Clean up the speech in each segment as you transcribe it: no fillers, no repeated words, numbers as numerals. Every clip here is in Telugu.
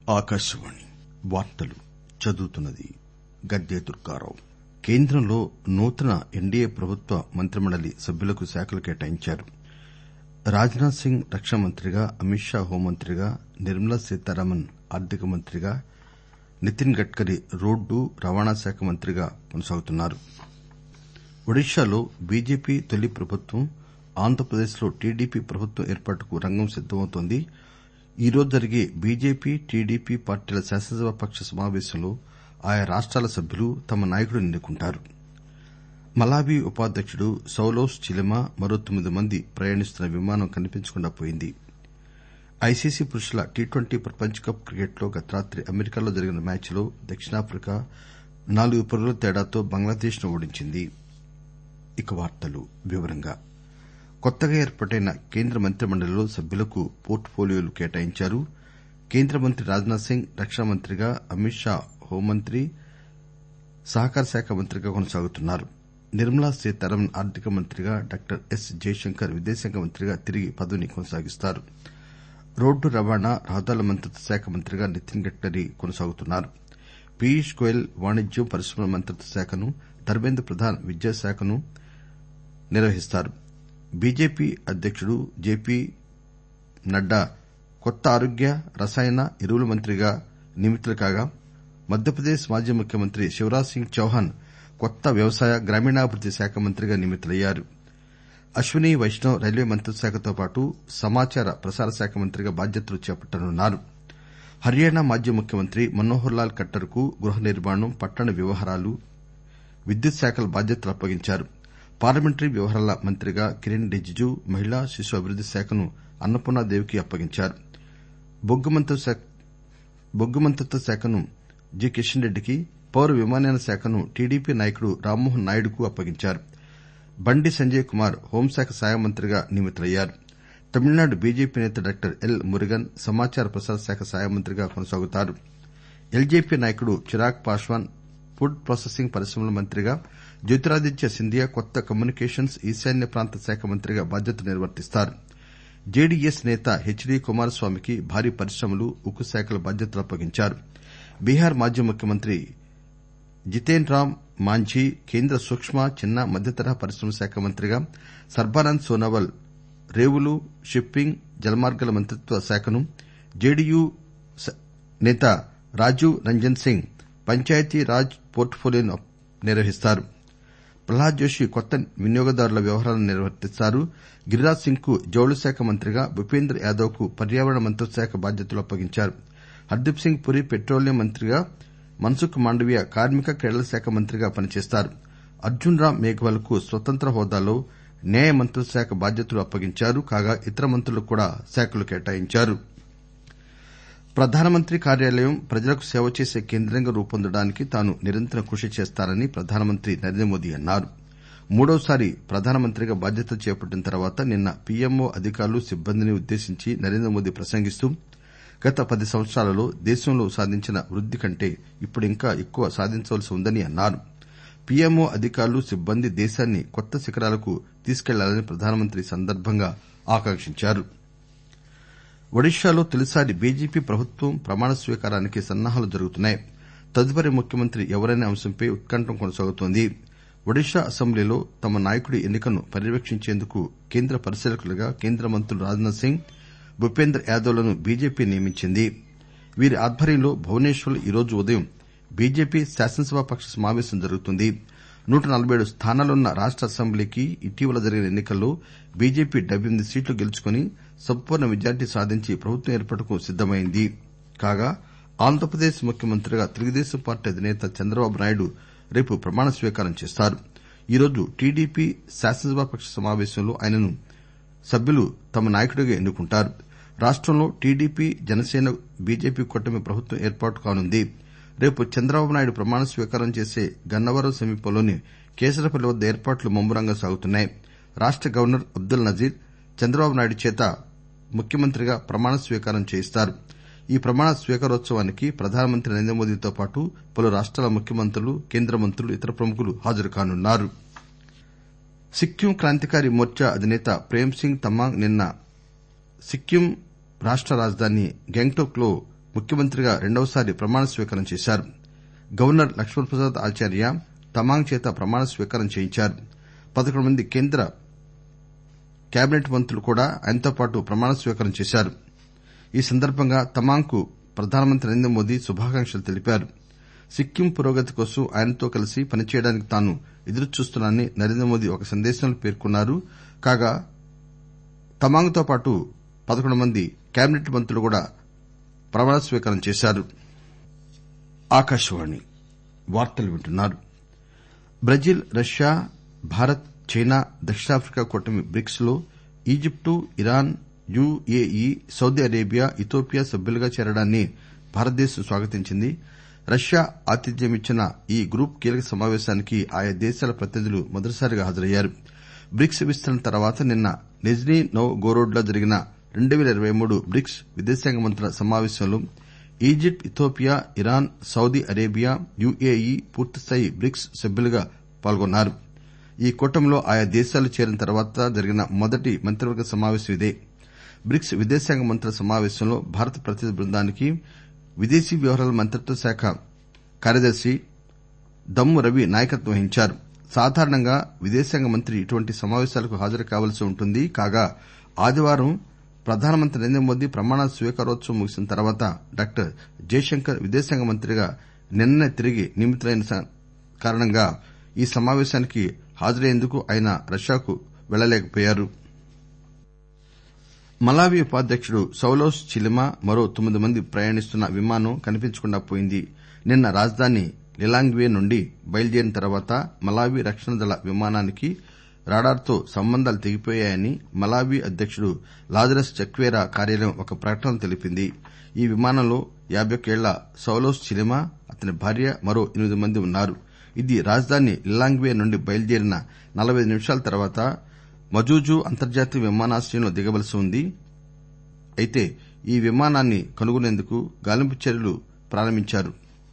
ఆకాశవాణి వార్తలు చదువుతున్నది గద్దె దుర్గారావు. కేంద్రంలో నూతన ఎన్డీఏ ప్రభుత్వ మంత్రిమండలి సభ్యులకు శాఖలు కేటాయించారు. రాజ్ నాథ్ సింగ్ రక్షణ మంత్రిగా, అమిత్ షా హోంమంత్రిగా, నిర్మలా సీతారామన్ ఆర్థిక మంత్రిగా, నితిన్ గడ్కరీ రోడ్డు రవాణా శాఖ మంత్రిగా కొనసాగుతున్నారు. ఒడిశాలో బీజేపీ తొలి ప్రభుత్వం, ఆంధ్రప్రదేశ్ లో టీడీపీ ప్రభుత్వం ఏర్పాటుకు రంగం సిద్దమవుతోంది. ఈరోజు జరిగే బీజేపీ, టీడీపీ పార్టీల శాసనసభాపక్ష సమావేశంలో ఆయా రాష్టాల సభ్యులు తమ నాయకుడిని ఎన్నుకుంటారు. మలావి ఉపాధ్యకుడు సౌలోస్ చిలిమా మరో 9 మంది ప్రయాణిస్తున్న విమానం కనిపించకుండా పోయింది. ఐసీసీ పురుషుల టీ20 ప్రపంచ కప్ క్రికెట్లో గత రాత్రి అమెరికాలో జరిగిన మ్యాచ్లో దక్షిణాఫ్రికా 4 పరుగుల తేడాతో బంగ్లాదేశ్ ను ఓడించింది. కొత్తగా ఏర్పాటైన కేంద్ర మంత్రిమండలిలో సభ్యులకు పోర్ట్ ఫోలియోలు కేటాయించారు. కేంద్ర మంత్రి రాజ్ నాథ్ సింగ్ రక్షణ మంత్రిగా, అమిత్ షా హోంమంత్రి, సహకార శాఖ మంత్రిగా కొనసాగుతున్నారు. నిర్మలా సీతారామన్ ఆర్థిక మంత్రిగా, డాక్టర్ ఎస్ జైశంకర్ విదేశాంగ మంత్రిగా తిరిగి పదవిని కొనసాగిస్తారు. రోడ్డు రవాణా, రహదారుల మంత్రిత్వ శాఖ మంత్రిగా నితిన్ గడ్కరీ కొనసాగుతున్నారు. పీయూష్ గోయల్ వాణిజ్యం, పరిశ్రమల మంత్రిత్వ శాఖను, ధర్మేంద్ర ప్రధాన్ విద్యాశాఖను నిర్వహిస్తారు. బీజేపీ అధ్యకుడు జేపీ నడ్డా కొత్త ఆరోగ్య, రసాయన, ఎరువుల మంత్రిగా నియమితులు కాగా, మధ్యప్రదేశ్ మాజీ ముఖ్యమంత్రి శివరాజ్ సింగ్ చౌహాన్ కొత్త వ్యవసాయ, గ్రామీణాభివృద్ది శాఖ మంత్రిగా నియమితులయ్యారు. అశ్వినీ వైష్ణవ్ రైల్వే మంత్రిత్వ శాఖతో పాటు సమాచార, ప్రసార శాఖ మంత్రిగా బాధ్యతలు చేపట్టనున్నారు. హర్యానా మాజీ ముఖ్యమంత్రి మనోహర్ లాల్ ఖట్టర్ కు గృహ నిర్మాణం, పట్టణ వ్యవహారాలు, విద్యుత్ శాఖల బాధ్యతలు అప్పగించారు. పార్లమెంటరీ వ్యవహారాల మంత్రిగా కిరణ్ రిజిజు, మహిళా శిశు అభివృద్ది శాఖను అన్నపూర్ణాదేవికి అప్పగించారు. బొగ్గు మంత్రిత్వ శాఖను జి కిషన్ రెడ్డికి, పౌర విమానయాన శాఖను టీడీపీ నాయకుడు రామ్మోహన్ నాయుడుకు అప్పగించారు. బండి సంజయ్ కుమార్ హోంశాఖ సహాయ మంత్రిగా నియమితులయ్యారు. తమిళనాడు బీజేపీ నేత డాక్టర్ ఎల్ మురుగన్ సమాచార ప్రసార శాఖ సహాయ మంత్రిగా కొనసాగుతారు. ఎల్జేపీ నాయకుడు చిరాగ్ పాశ్వాన్ ఫుడ్ ప్రాసెసింగ్ పరిశ్రమల మంత్రిగా, జ్యోతిరాదిత్య సింధియా కొత్త కమ్యూనికేషన్స్, ఈశాన్య ప్రాంత శాఖ మంత్రిగా బాధ్యతలు నిర్వర్తిస్తారు. జేడీఎస్ నేత హెచ్డీ కుమారస్వామికి భారీ పరిశ్రమలు, ఉక్కు శాఖల బాధ్యతలు అప్పగించారు. బీహార్ మాజీ ముఖ్యమంత్రి జితేన్ రామ్ మాంఝీ కేంద్ర సూక్ష్మ, చిన్న, మధ్యతరహా పరిశ్రమల శాఖ మంత్రిగా, సర్బానంద్ సోనోవాల్ రేవులు, షిప్పింగ్, జలమార్గాల మంత్రిత్వ శాఖను, జేడీయూ నేత రాజీవ్ రంజన్ సింగ్ పంచాయతీ రాజ్ పోర్ట్ ఫోలియోను నిర్వహిస్తారు. ప్రహ్లాద్ జోషి కొత్త వినియోగదారుల వ్యవహారాలను నిర్వర్తిస్తారు. గిరిరాజ్ సింగ్ కు జౌళి శాఖ మంత్రిగా, భూపేంద్ర యాదవ్ కు పర్యావరణ మంత్రిత్వ శాఖ బాధ్యతలు అప్పగించారు. హర్దీప్ సింగ్ పురి పెట్రోలియం మంత్రిగా, మన్సుఖ్ మాండవీయ కార్మిక, క్రీడల శాఖ మంత్రిగా పనిచేస్తారు. అర్జున్ రామ్ మేఘ్వాల్ కు స్వతంత్ర హోదాలో న్యాయ మంత్రిత్వ శాఖ బాధ్యతలు అప్పగించారు. కాగా ఇతర మంత్రులకు కూడా శాఖలు కేటాయించారు. ప్రధానమంత్రి కార్యాలయం ప్రజలకు సేవ చేసే కేంద్రంగా రూపొందడానికి తాను నిరంతరం కృషి చేస్తానని ప్రధానమంత్రి నరేంద్రమోదీ అన్నారు. మూడోసారి ప్రధానమంత్రిగా బాధ్యతలు చేపట్టిన తర్వాత నిన్న పీఎంఓ అధికారులు, సిబ్బందిని ఉద్దేశించి నరేంద్రమోదీ ప్రసంగిస్తూ గత 10 సంవత్సరాలలో దేశంలో సాధించిన వృద్ది కంటే ఇప్పుడు ఇంకా ఎక్కువ సాధించవలసి ఉందని అన్నారు. పీఎంఓ అధికారులు, సిబ్బంది దేశాన్ని కొత్త శిఖరాలకు తీసుకెళ్లాలని ప్రధానమంత్రి ఈ సందర్భంగా ఆకాంక్షించారు. ఒడిశాలో తొలిసారి బీజేపీ ప్రభుత్వం ప్రమాణ స్వీకారానికి సన్నాహాలు జరుగుతున్నాయి. తదుపరి ముఖ్యమంత్రి ఎవరనే అంశంపై ఉత్కంఠ కొనసాగుతోంది. ఒడిశా అసెంబ్లీలో తమ నాయకుడి ఎన్నికను పర్యవేక్షించేందుకు కేంద్ర పరిశీలకులుగా కేంద్ర మంత్రులు రాజ్ నాథ్ సింగ్, భూపేంద్ర యాదవ్ లను బీజేపీ నియమించింది. వీరి ఆధ్వర్యంలో భువనేశ్వర్ లో ఈరోజు ఉదయం బీజేపీ శాసనసభాపక్ష సమావేశం జరుగుతుంది. 147 స్థానాలున్న రాష్ట అసెంబ్లీకి ఇటీవల జరిగిన ఎన్నికల్లో బీజేపీ 78 సీట్లు గెలుచుకుని సంపూర్ణ మెజార్టీ సాధించి ప్రభుత్వం ఏర్పాటుకు సిద్దమైంది. కాగా ఆంధ్రప్రదేశ్ ముఖ్యమంత్రిగా తెలుగుదేశం పార్టీ అధినేత చంద్రబాబు నాయుడు రేపు ప్రమాణ స్వీకారం చేస్తారు. ఈరోజు టీడీపీ శాసనసభాపక్ష సమావేశంలో ఆయనను సభ్యులు తమ నాయకుడిగా ఎన్నుకుంటారు. రాష్టంలో టీడీపీ, జనసేన, బీజేపీ కూటమి ప్రభుత్వం ఏర్పాటు కానుంది. రేపు చంద్రబాబు నాయుడు ప్రమాణ స్వీకారం చేసే గన్నవరం సమీపంలోని కేసరపల్లి వద్ద ఏర్పాట్లు ముమ్మరంగా సాగుతున్నాయి. రాష్ట గవర్నర్ అబ్దుల్ నజీర్ చంద్రబాబు నాయుడు చేత ముఖ్యమంత్రిగా ప్రమాణ స్వీకారం చేయిస్తారు. ఈ ప్రమాణ స్వీకారోత్సవానికి ప్రధానమంత్రి నరేంద్రమోదీతో పాటు పలు రాష్టాల ముఖ్యమంత్రులు, కేంద్ర మంత్రులు, ఇతర ప్రముఖులు హాజరు కానున్నారు. సిక్కిం క్రాంతికారి మోర్చా అధినేత ప్రేమ్ సింగ్ తమాంగ్ నిన్న సిక్కిం రాష్ట రాజధాని గ్యాంగ్టాక్ లో ముఖ్యమంత్రిగా రెండవసారి ప్రమాణ స్వీకారం చేశారు. గవర్నర్ లక్ష్మణ్ ప్రసాద్ ఆచార్య తమాంగ్ చేత ప్రమాణ స్వీకారం చేయించారు. 11 మంది కేంద్ర కేబినెట్ మంత్రులు కూడా ఆయనతో పాటు ప్రమాణ స్వీకారం చేశారు. ఈ సందర్భంగా తమాంగ్ కు ప్రధానమంత్రి నరేంద్ర మోదీ శుభాకాంక్షలు తెలిపారు. సిక్కిం పురోగతి కోసం ఆయనతో కలిసి పనిచేయడానికి తాను ఎదురుచూస్తున్నానని నరేంద్ర మోదీ ఒక సందేశంలో పేర్కొన్నారు. కాగా తమాంగ్ తో పాటు 11 మంది కేబినెట్ మంత్రులు కూడా ప్రమాణ స్వీకారం చేశారు. బ్రెజిల్, రష్యా, భారత్, చైనా, దక్షిణాఫ్రికా కూటమి బ్రిక్స్ లో Egypt, Iran, UAE, Saudi Arabia, Ethiopia సభ్యులుగా చేరడాన్ని భారతదేశం స్వాగతించింది. రష్యా ఆతిథ్యమిచ్చిన ఈ గ్రూప్ కీలక సమావేశానికి ఆయా దేశాల ప్రతినిధులు మొదటిసారిగా హాజరయ్యారు. బ్రిక్స్ విస్తరణ తర్వాత నిన్న నిజ్నీ నోవ్గోరోడ్ లో జరిగిన 2023 బ్రిక్స్ విదేశాంగ మంత్రుల సమావేశంలో Egypt, Ethiopia, Iran, Saudi Arabia, UAE పూర్తిస్థాయి బ్రిక్స్ సభ్యులుగా పాల్గొన్నారు. ఈ కూటమిలో ఆయా దేశాలు చేరిన తర్వాత జరిగిన మొదటి మంత్రివర్గ సమావేశం ఇదే. బ్రిక్స్ విదేశాంగ మంత్రుల సమావేశంలో భారత ప్రతినిధి బృందానికి విదేశీ వ్యవహారాల మంత్రిత్వ శాఖ కార్యదర్శి దమ్ము రవి నాయకత్వం వహించారు. సాధారణంగా విదేశాంగ మంత్రి ఇటువంటి సమావేశాలకు హాజరు కావలసి ఉంటుంది. కాగా ఆదివారం ప్రధానమంత్రి నరేంద్ర మోదీ ప్రమాణ స్వీకారోత్సవం ముగిసిన తర్వాత డాక్టర్ జైశంకర్ విదేశాంగ మంత్రిగా నిన్ననే తిరిగి నియమితులైన కారణంగా ఈ సమావేశానికి హాజరయ్యేందుకు ఆయన రష్యాకు వెళ్లలేకపోయారు. మలావి ఉపాధ్యకుడు సౌలోస్ చిలిమా మరో 9 మంది ప్రయాణిస్తున్న విమానం కనిపించకుండా పోయింది. నిన్న రాజధాని లిలాంగ్వే నుండి బయలుదేరిన తర్వాత మలావి రక్షణ దళ విమానానికి రాడార్ తో సంబంధాలు తెగిపోయాయని మలావి అధ్యకుడు లాజరస్ చక్వేరా కార్యాలయం ఒక ప్రకటనలో తెలిపింది. ఈ విమానంలో 51 ఏళ్ల సౌలోస్ చిలిమా, అతని భార్య, మరో 8 మంది ఉన్నారు. ఇది రాజధాని లిలాంగ్వే నుండి బయలుదేరిన 45 నిమిషాల తర్వాత మజూజు అంతర్జాతీయ విమానాశ్రయంలో దిగవలసి ఉంది. అయితే ఈ విమానాన్ని కనుగొనేందుకు గాలింపు చర్యలు ప్రారంభించారు.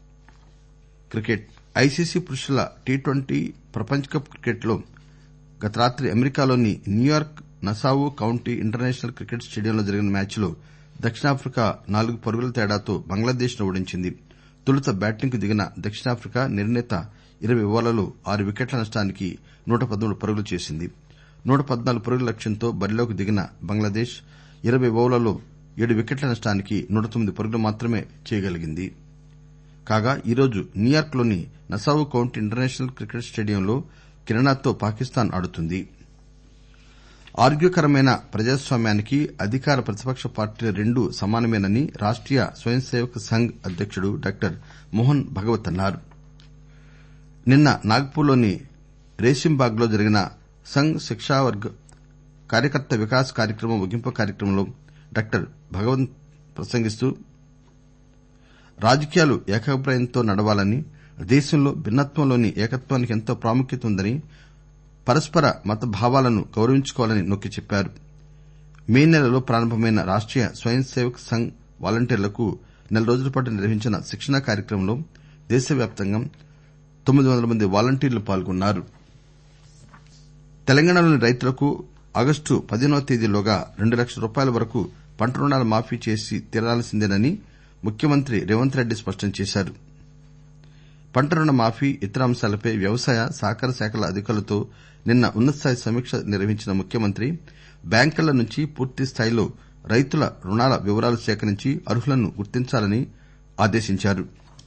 ఐసీసీ పురుషుల టీ20 ప్రపంచ కప్ క్రికెట్ లో గత రాత్రి అమెరికాలోని New York Nassau County International Cricket స్టేడియంలో జరిగిన మ్యాచ్ లో దక్షిణాఫ్రికా 4 పరుగుల తేడాతో బంగ్లాదేశ్ ను ఓడించింది. తొలుత బ్యాటింగ్ కు దిగిన దక్షిణాఫ్రికా నిర్ణీత 20 ఓవర్లలో 6 వికెట్ల నష్టానికి 113 పరుగులు చేసింది. 114 పరుగుల లక్ష్యంతో బరిలోకి దిగిన బంగ్లాదేశ్ 20 ఓవర్లలో 7 వికెట్ల నష్టానికి 109 పరుగులు మాత్రమే చేయగలిగింది. కాగా ఈరోజు న్యూయార్క్ లోని నసావు కౌంటీ ఇంటర్నేషనల్ క్రికెట్ స్టేడియంలో కెనడాతో పాకిస్తాన్ ఆడుతుంది. ఆరోగ్యకరమైన ప్రజాస్వామ్యానికి అధికార ప్రతిపక్ష పార్టీలు రెండూ సమానమేనని రాష్టీయ స్వయం సేవక్ సంఘ్ అధ్యకుడు డాక్టర్ మోహన్ భగవత్ అన్నారు. నిన్న నాగ్పూర్ లోని రేసింబాగ్ లో జరిగిన సంఘ్ శిక్షావర్గ్ కార్యకర్త వికాస్ కార్యక్రమం ముగింపు కార్యక్రమంలో డాక్టర్ భగవత్ ప్రసంగిస్తూ రాజకీయాలు ఏకాభిప్రాయంతో నడవాలని, దేశంలో భిన్నత్వంలోని ఏకత్వానికి ఎంతో ప్రాముఖ్యత ఉందని, పరస్పర మత భావాలను గౌరవించుకోవాలని నొక్కి చెప్పారు. మే నెలలో ప్రారంభమైన రాష్టీయ స్వయం సేవక్ సంఘ్ వాలంటీర్లకు నెల రోజుల పాటు నిర్వహించిన శిక్షణా కార్యక్రమంలో దేశవ్యాప్తంగా 900 మంది వాలంటీర్లు పాల్గొన్నారు. తెలంగాణలోని రైతులకు ఆగస్టు 15వ తేదీలోగా 2 లక్షల రూపాయల వరకు పంట రుణాలు మాఫీ చేసి తీరాల్సిందేనని ముఖ్యమంత్రి రేవంత్ రెడ్డి స్పష్టం చేశారు. పంట రుణ మాఫీ, ఇతర అంశాలపై వ్యవసాయ, సహకార శాఖల అధికారులతో నిన్న ఉన్నతస్థాయి సమీక్ష నిర్వహించిన ముఖ్యమంత్రి బ్యాంకర్ల నుంచి పూర్తి స్థాయిలో రైతుల రుణాల వివరాలు సేకరించి అర్హులను గుర్తించాలని ఆదేశించారు.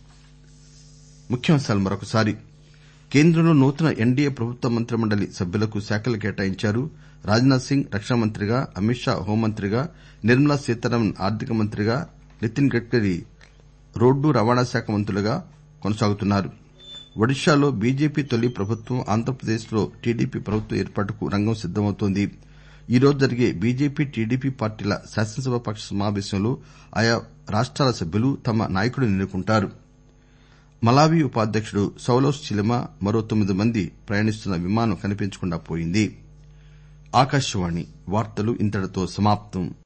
కేంద్రంలో నూతన ఎన్డీఏ ప్రభుత్వ మంత్రిమండలి సభ్యులకు శాఖలు కేటాయించారు. రాజ్నాథ్ సింగ్ రక్షణ మంత్రిగా, అమిత్ షా హోంమంత్రిగా, నిర్మలా సీతారామన్ ఆర్థిక మంత్రిగా, నితిన్ గడ్కరీ రోడ్డు రవాణా శాఖ మంత్రులుగా కొనసాగుతున్నారు. ఒడిశాలో బీజేపీ తొలి ప్రభుత్వం, ఆంధ్రప్రదేశ్ లో టీడీపీ ప్రభుత్వం ఏర్పాటుకు రంగం సిద్దమవుతోంది. ఈరోజు జరిగే బీజేపీ, టీడీపీ పార్టీల శాసనసభాపక్ష సమావేశంలో ఆయా రాష్టాల సభ్యులు తమ నాయకుడిని ఎన్నుకుంటారు. మలావి ఉపాధ్యకుడు సౌలోస్ చిలిమా మరో 9 మంది ప్రయాణిస్తున్న విమానం కనిపించకుండా పోయింది.